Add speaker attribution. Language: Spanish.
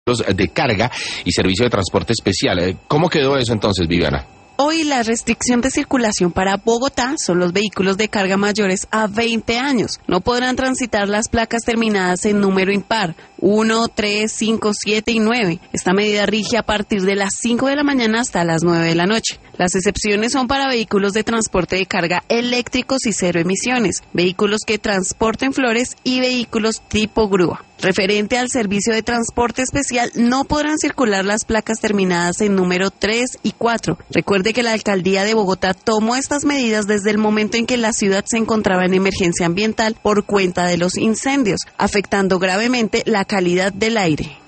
Speaker 1: de carga y servicio de transporte especial. ¿Cómo quedó eso entonces, Viviana?
Speaker 2: Hoy la restricción de circulación para Bogotá son los vehículos de carga mayores a 20 años. No podrán transitar las placas terminadas en número impar, 1, 3, 5, 7 y 9. Esta medida rige a partir de las 5 de la mañana hasta las 9 de la noche. Las excepciones son para vehículos de transporte de carga eléctricos y cero emisiones, vehículos que transporten flores y vehículos tipo grúa. Referente al servicio de transporte especial, no podrán circular las placas terminadas en número 3 y 4. Recuerde que la Alcaldía de Bogotá tomó estas medidas desde el momento en que la ciudad se encontraba en emergencia ambiental por cuenta de los incendios, afectando gravemente la calidad del aire.